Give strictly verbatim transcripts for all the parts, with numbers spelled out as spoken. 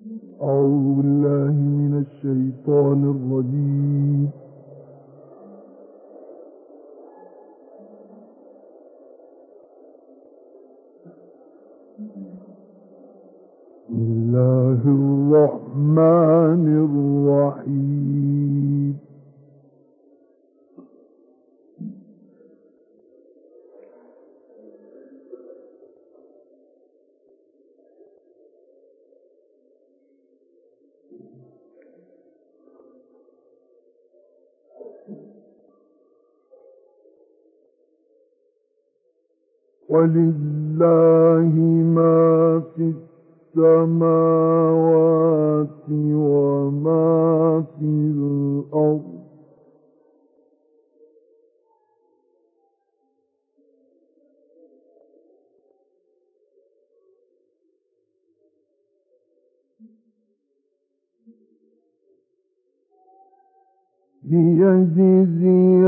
أعوذ بالله من الشيطان الرجيم. بسم الله الرحمن الرحيم. ولله ما في السماوات وما في الأرض ليجزي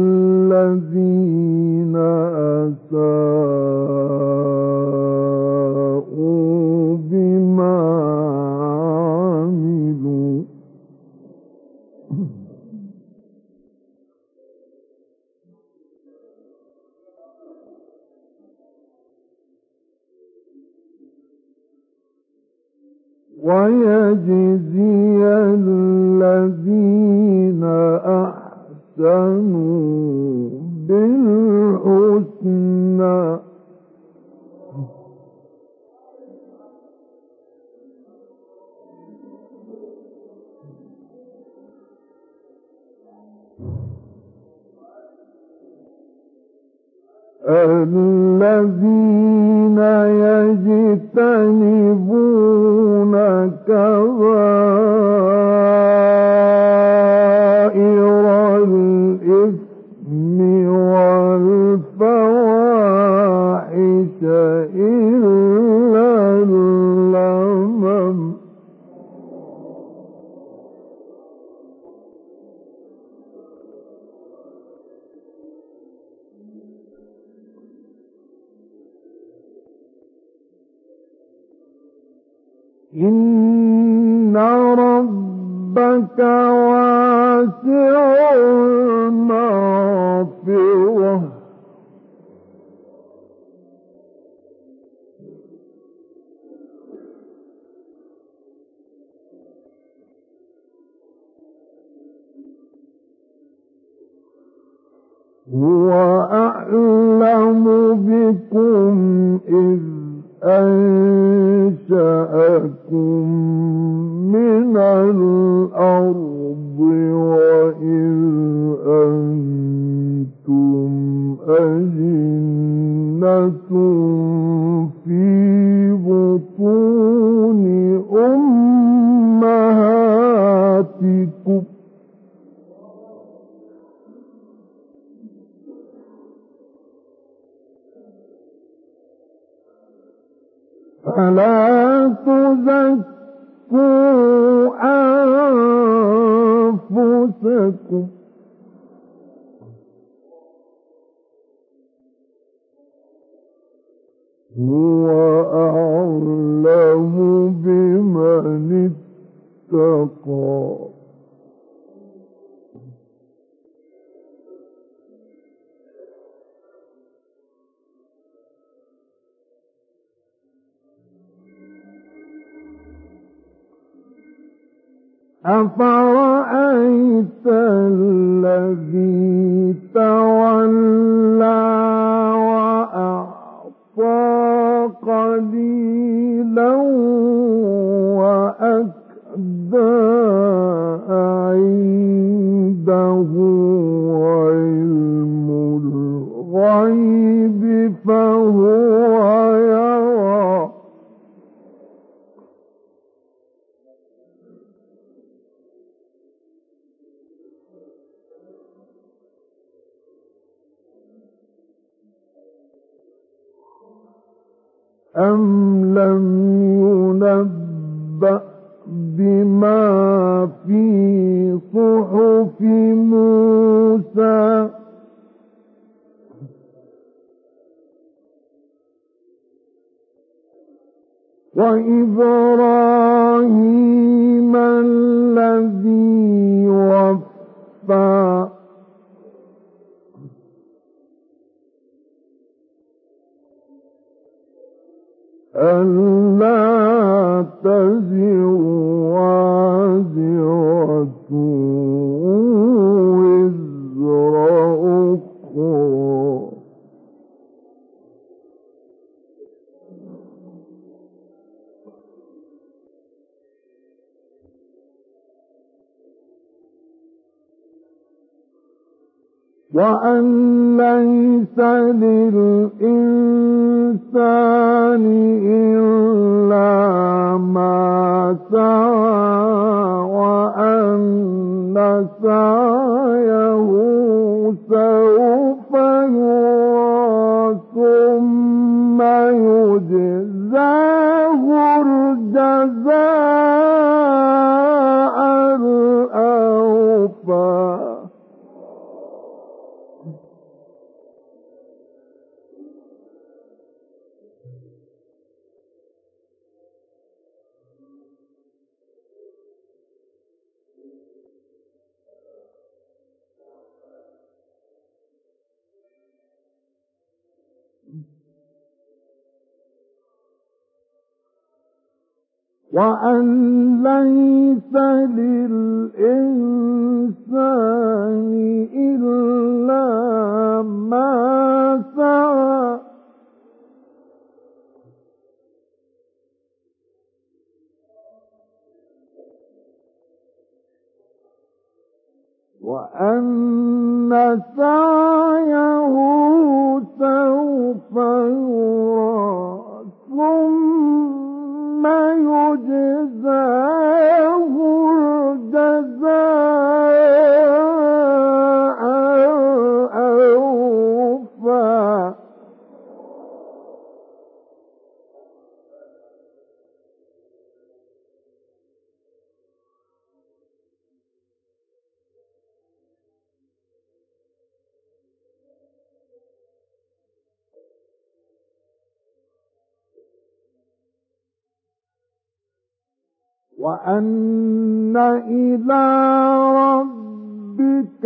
الذين أساءوا بما عملوا ويجزي الذين أحسنوا بالحسنى الذين يجتنبون كبائر الإثم والفواحش إلا اللمم إن ربك واسع المغفرة هو أعلم بكم إذ أنشأكم من الأرض وإذ أنتم أجنة في بطون أمهاتكم فلا تزكوا أنفسكم هو أعلم بمن اتقى أفرأيت الذي تولى وأعطى قليلا وأكدى عنده علم الغيب فهو يرى أم لم ينبأ بما في صحف موسى وإبراهيم تزر وازرة وزر أخرى وأن ليس للإنسان إلا ما سعى وأن سعيه سوف يرى ثم يجزاه الجزاء الأوفى وأن ليس للإنسان إلا ما سعى وأن سعيه سوف يرى ثم يجزاه الجزاء الأوفى وأن إلى ربك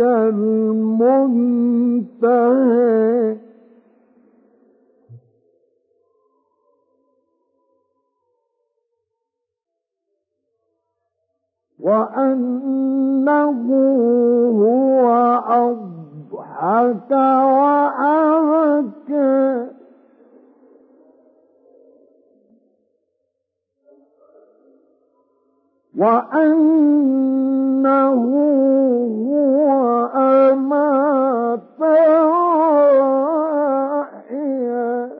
المنتهى وأنه هو أضحك وأبكى وأنه هو أمات وأحيا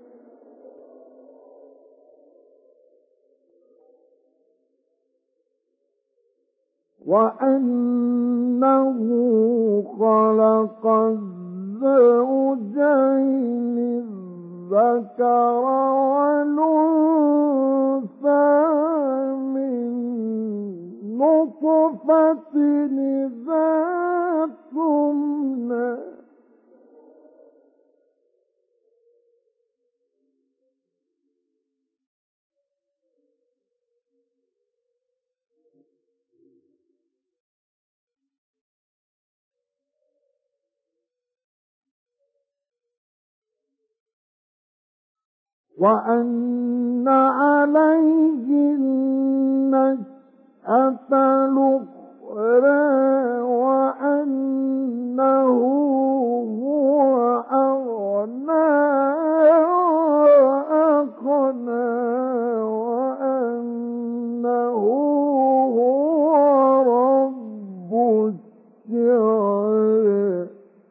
وأنه خلق الزوجين الذكر والأنثى نطفة إذا تمنى وأن عليه النشأة الأخرى وأنه هو أغنى وأقنى وأنه هو رب الشعرى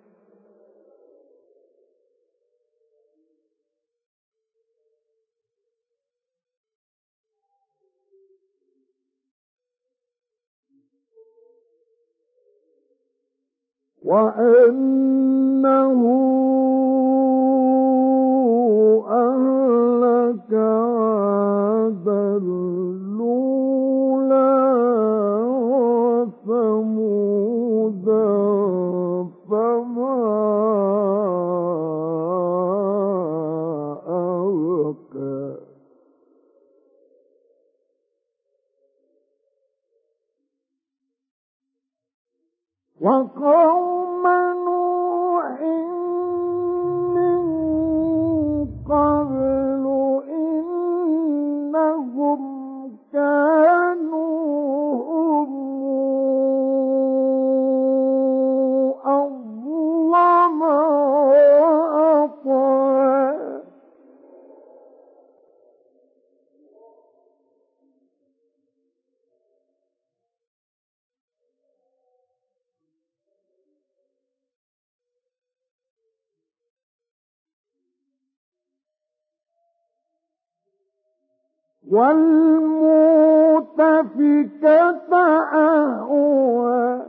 وأنه أهلك عادا الأولى وثمودا فما أبقى وقوم نوح من قبل إنهم والمؤتفكة أهوى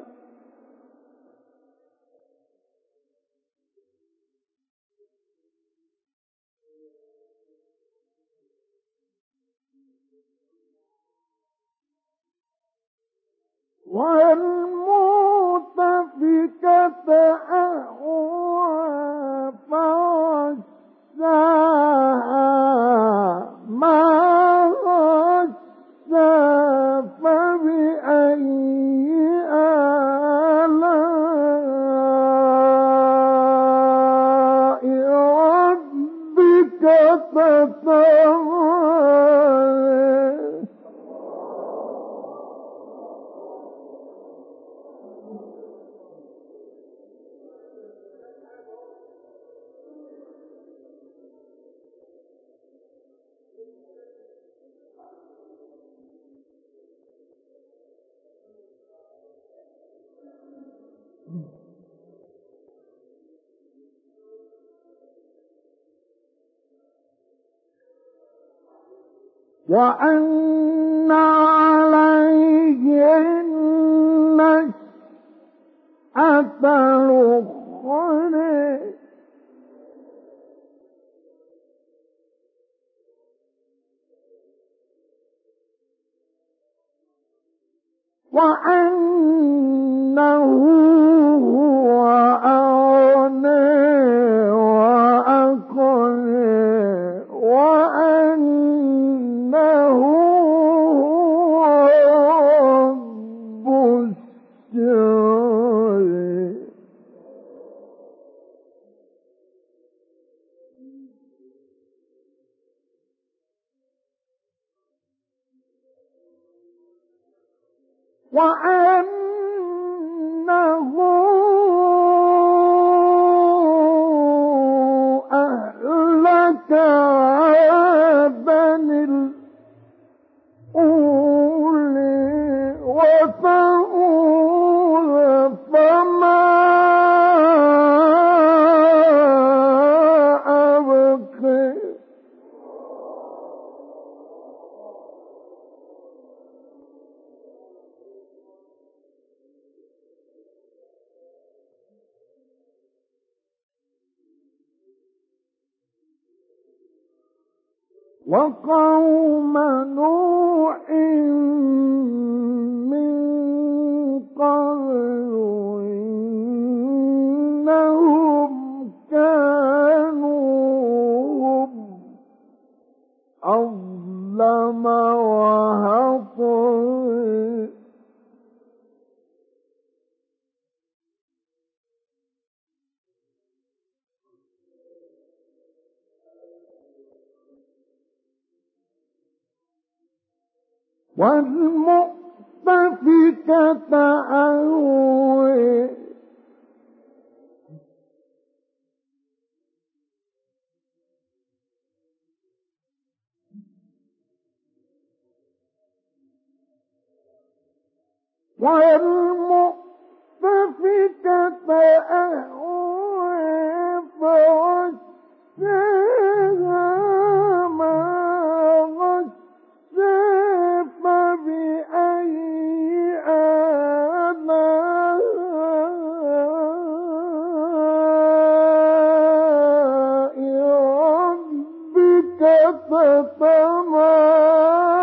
والمؤتفكة أهوى فغشاها ما غشا فبأي آلاء ربك تتمارى وأن عليه النشأة الأخرى وأنه هو أغنى وأقنى وأنه هو رب الشعرى وأنه أهلك عادا الأولى وثمود فما أبقى وقوم نوح من قبل إنهم كانوا أظلم وأطغى والمؤتفكة أهوى والمؤتفكة أهوى فغشاها ما غشا فبأي آلاء ربك تتمارى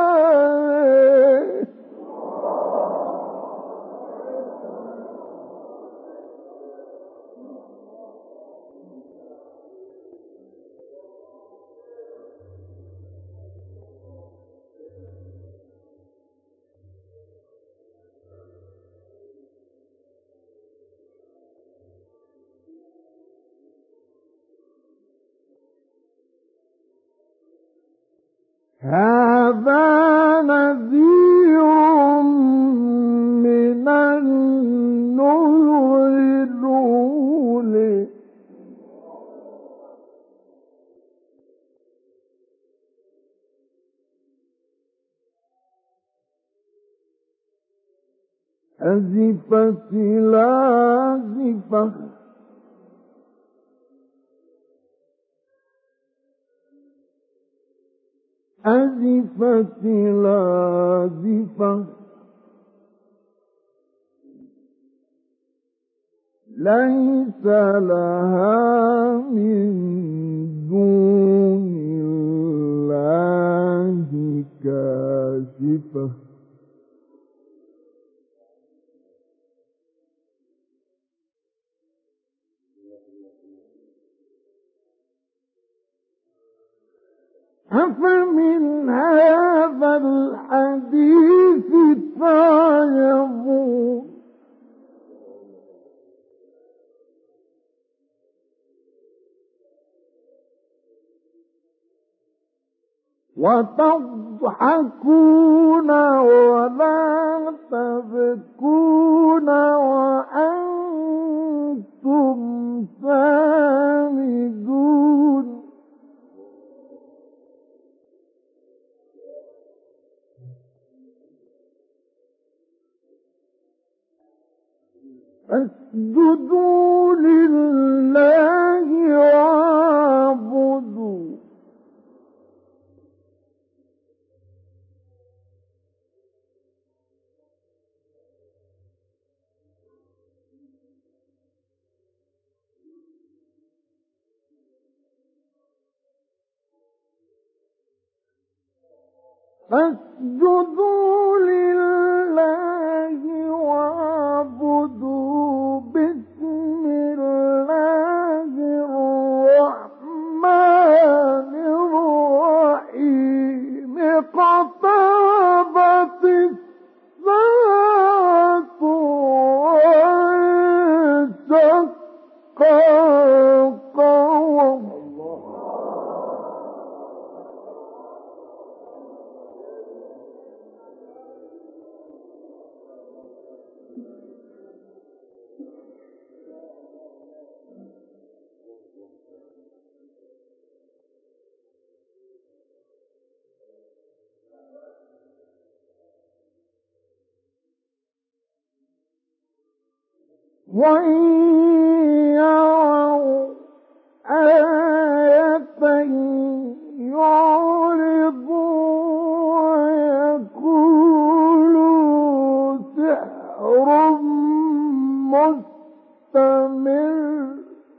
هذا نذير من النذر الأولى أزفت الآزفة أزفت الآزفة ليس لها من دون الله كاشفة أفمن هذا الحديث تعجبون وتضحكون ولا تبكون وأنتم سامدون فاسجدوا لله واعبدوا فاسجدوا لله واعبدوا بسم الله الرحمن الرحيم اقتربت الساعة وانشق القمر وإن يروا آية يعرضوا ويقولوا سحر مستمر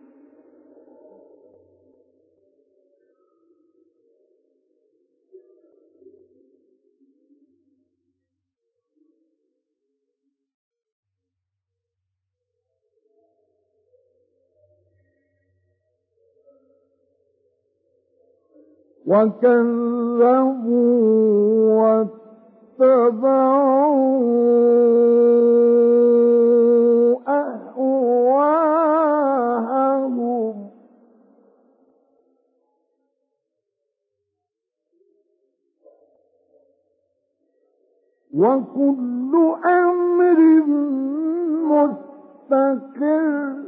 وكذبوا واتبعوا أهواءهم وكل أمر مستقر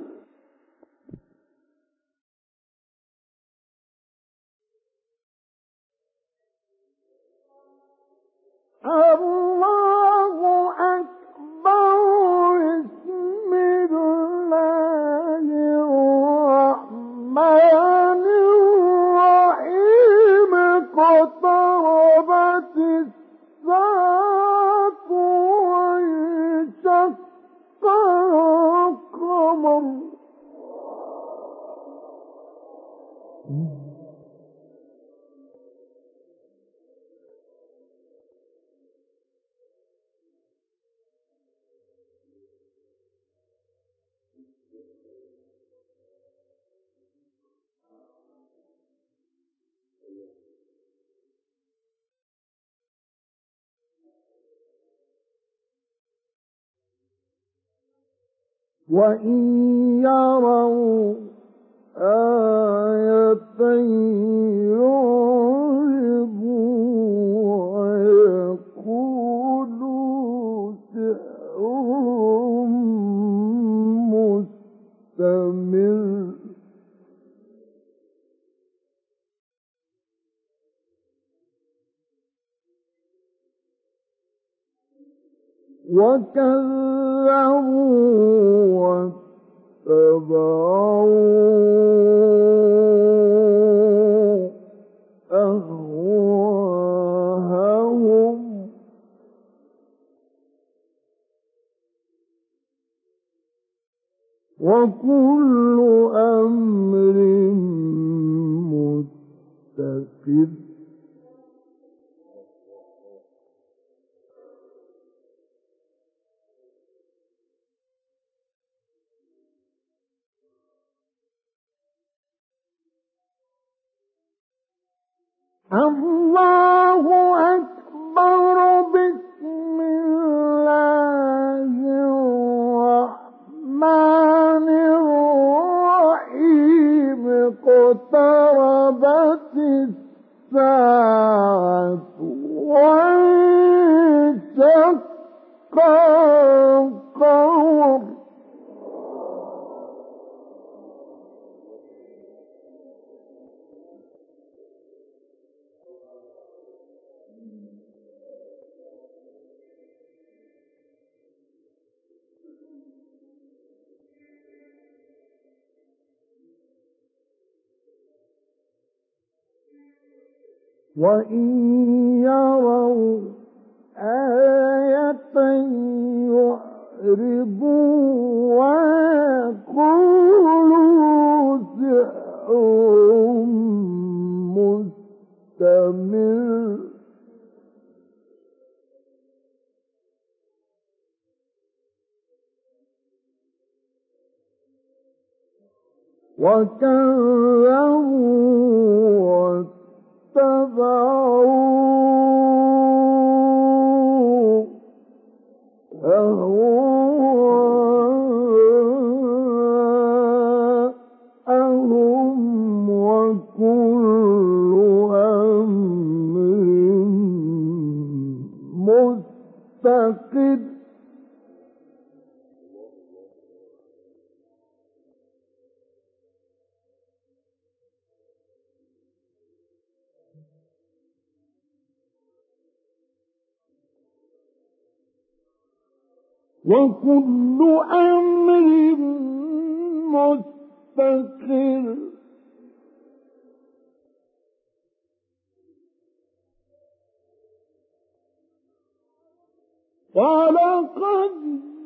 الله أكبر بسم الله الرحمن الرحيم اقتربت الساعة وانشق القمر وإن يروا آية يعرضوا ويقولوا سحر مستمر وكذبوا واتبعوا أهواءهم وكل أمر مستقر الله أكبر. بسم الله الرحمن الرحيم. اقتربت الساعة وانشق القمر. وإن يروا آية يعرضوا ويقولوا سحر مستمر. وكذبوا واتبعوا أهواءهم وكل أمر مستقر. وكل أمر مستقر. ولقد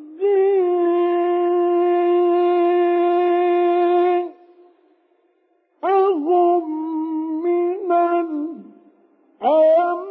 جاءهم من الأنباء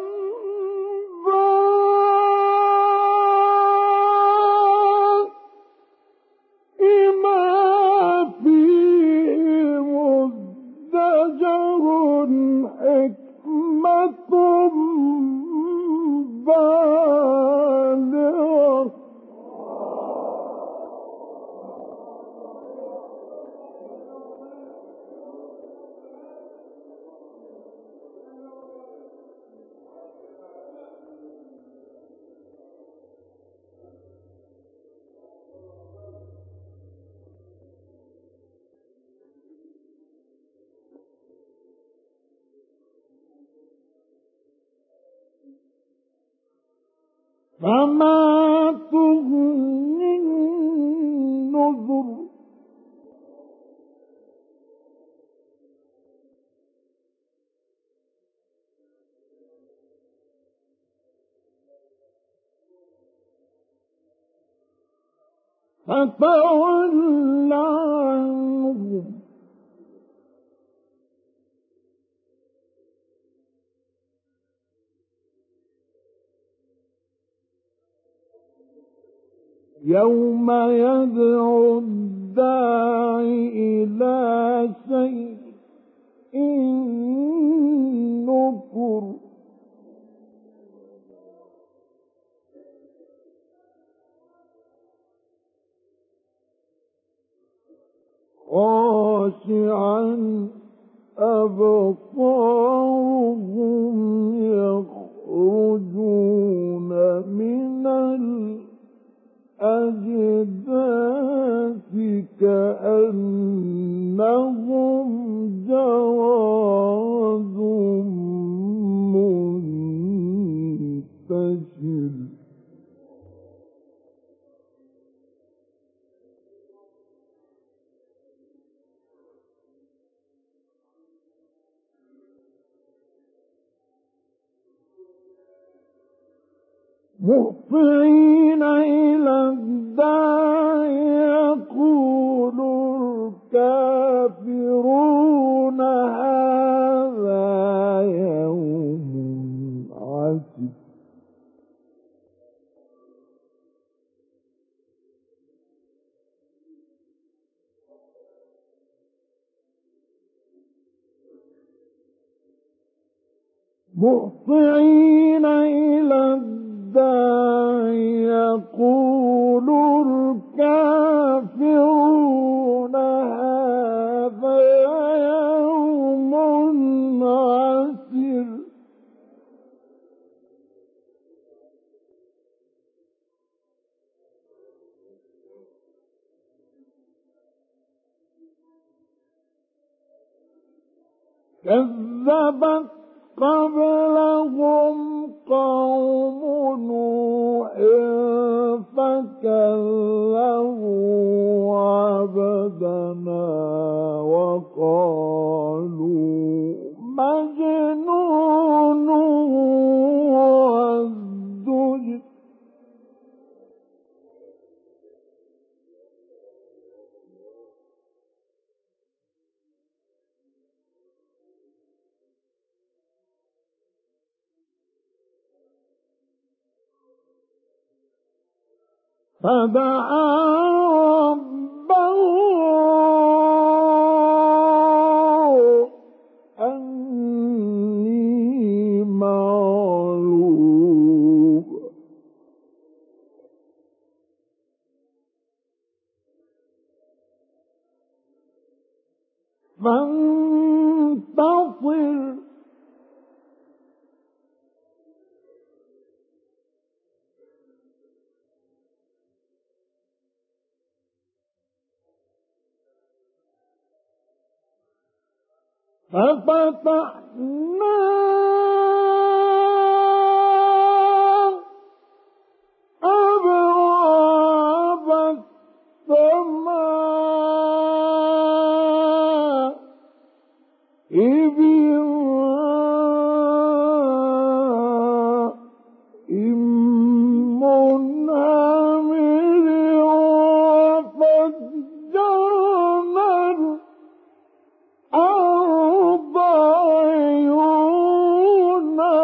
فما تغني النذر. فتول عنهم يوم يدعو الداعي إلى شيء نكر. خاشعا أبصارهم يخرجون من الأجداث كأنهم جراد منتشر. مهطعين إلى الداع يقول مهطعين إلى الداع يقول الكافرون هذا يوم عسر كذبت قبلهم قوم نوح فكذبوا عبدنا وقالوا مجنون وازدجر فدعا ربه أني مغلوب فانتصر ففتحنا أبواب السماء بماء منهمر وفجرنا الأرض عيونا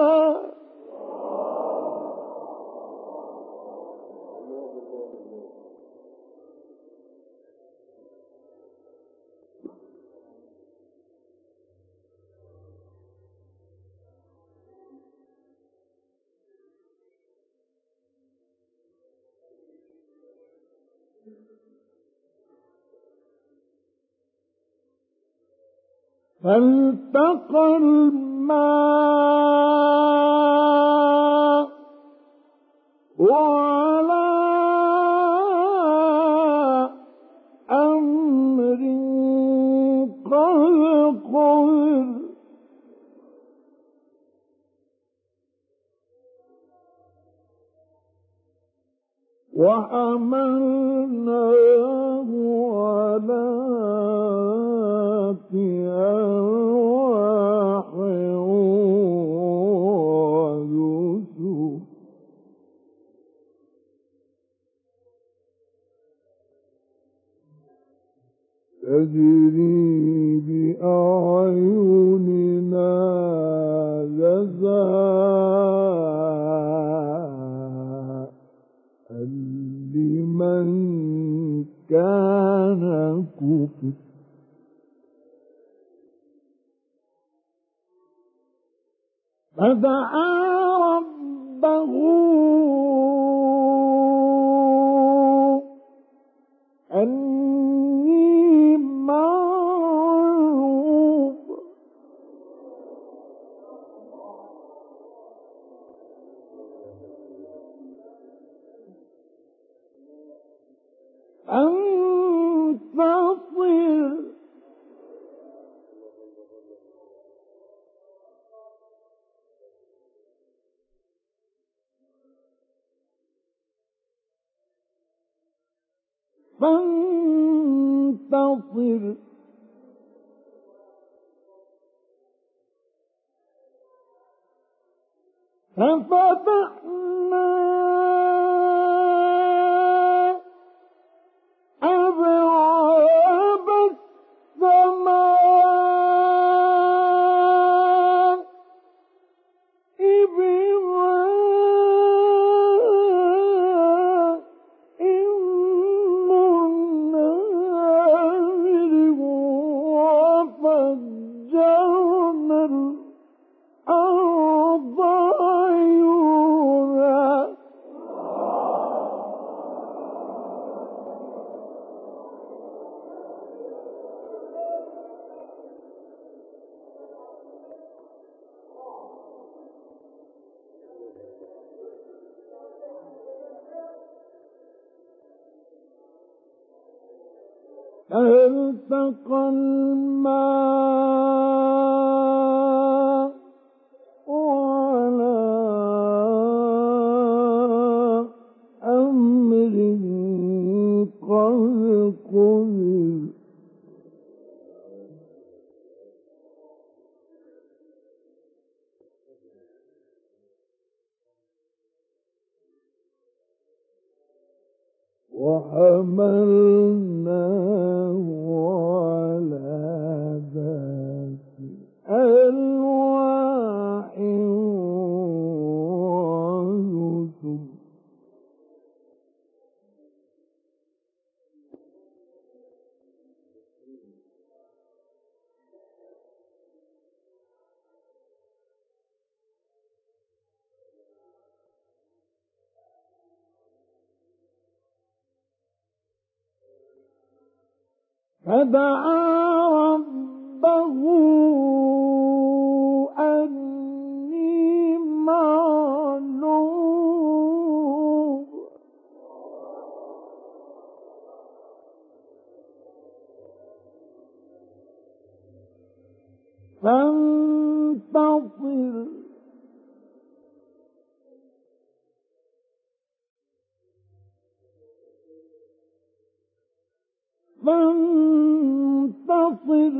فالتقى الماء وعلى أمر قد قدر وحملناه على ذات ألواح ودسر تجري بأعيننا جزاء لمن كان كفر فدعا ربه أني مغلوب فانتصر فانتصر ففتحنا أبواب السماء بماء منهمر وفجرنا الأرض فالتقى الماء على أمر قد قدر وحملناه على ذات ألواح ودسر فدعا ربه أني مغلوب فانتصر فانتصر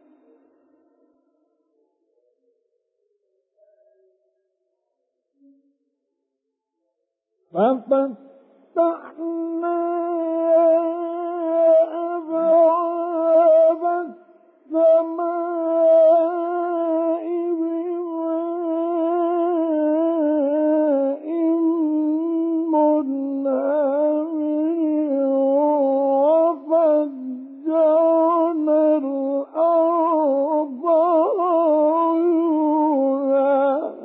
ففتحنا أبواب السماء بماء منهمر وفجرنا الأرض عيونا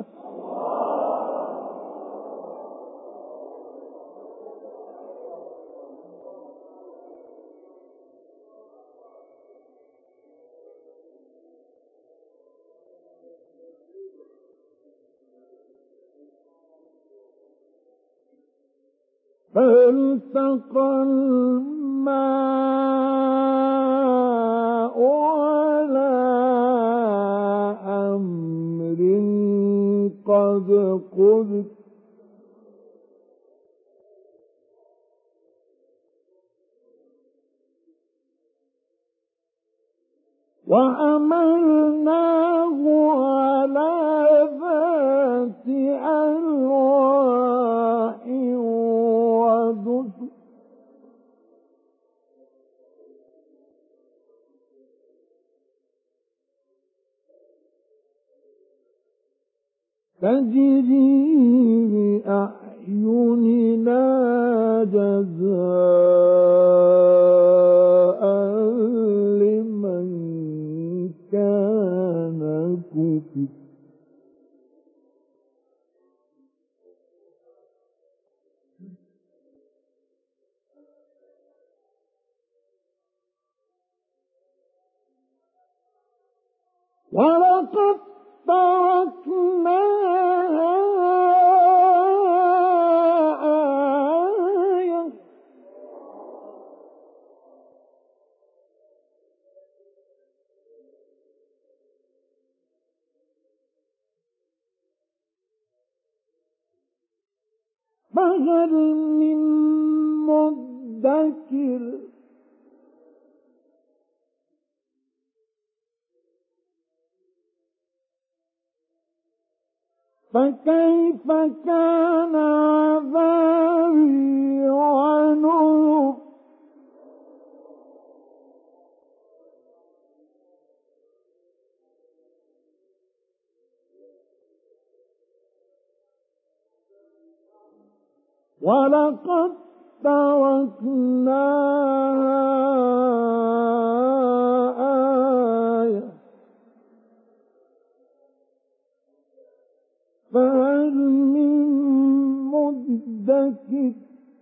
فالتقى الماء على أمر قد قدر وحملناه على ذات ألواح ودسر تجري بأعيننا جزاء لمن كان كفر ولقد تركناها آية فهل من مدكر فكيف كان عذابي ونذر ولقد تركناها آية فهل من مدكر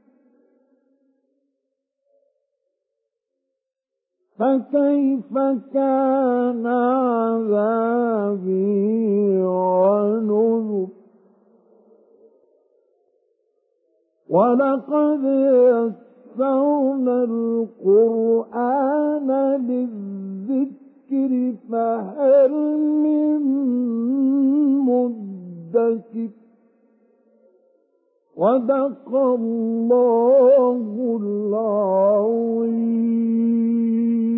فكيف كان عذابي ونذر ولقد يسرنا القرآن للذكر فهل من مدكر صدق الله العظيم.